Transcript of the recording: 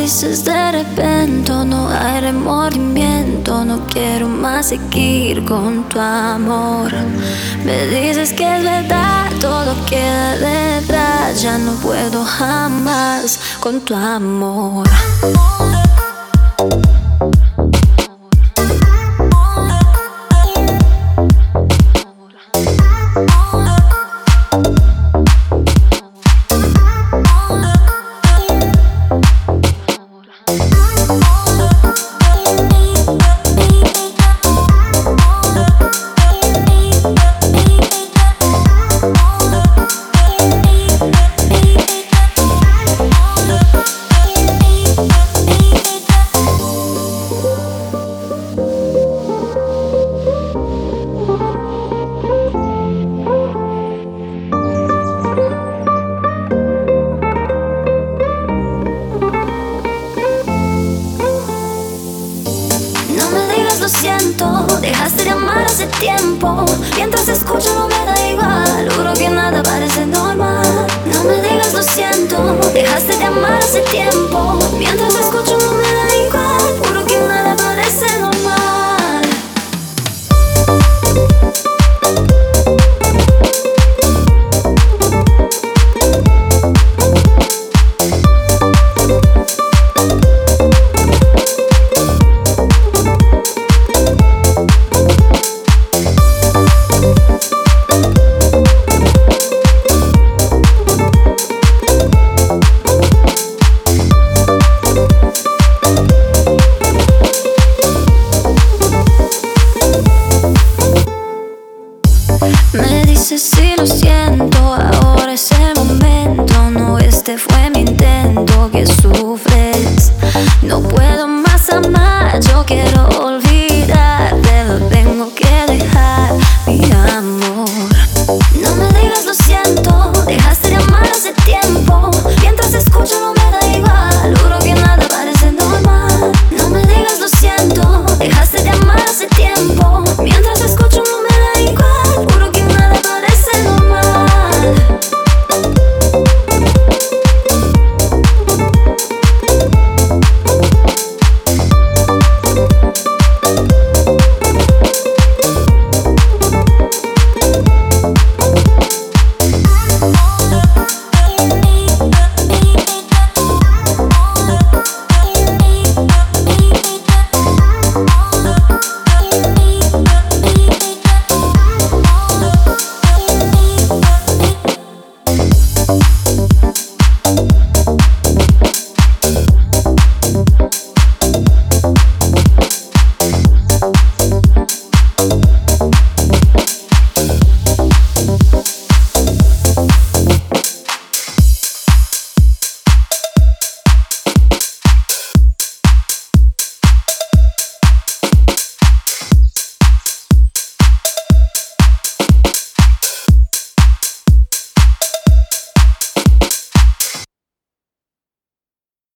dices de repente, no hay remordimiento. No quiero más seguir con tu amor. Me dices que es verdad, todo queda detrás. Ya no puedo jamás con tu amor. Lo siento, dejaste de amar hace tiempo. Mientras escucho no me da igual, juro que nada parece normal. No me digas lo siento, dejaste de amar hace tiempo. Mientras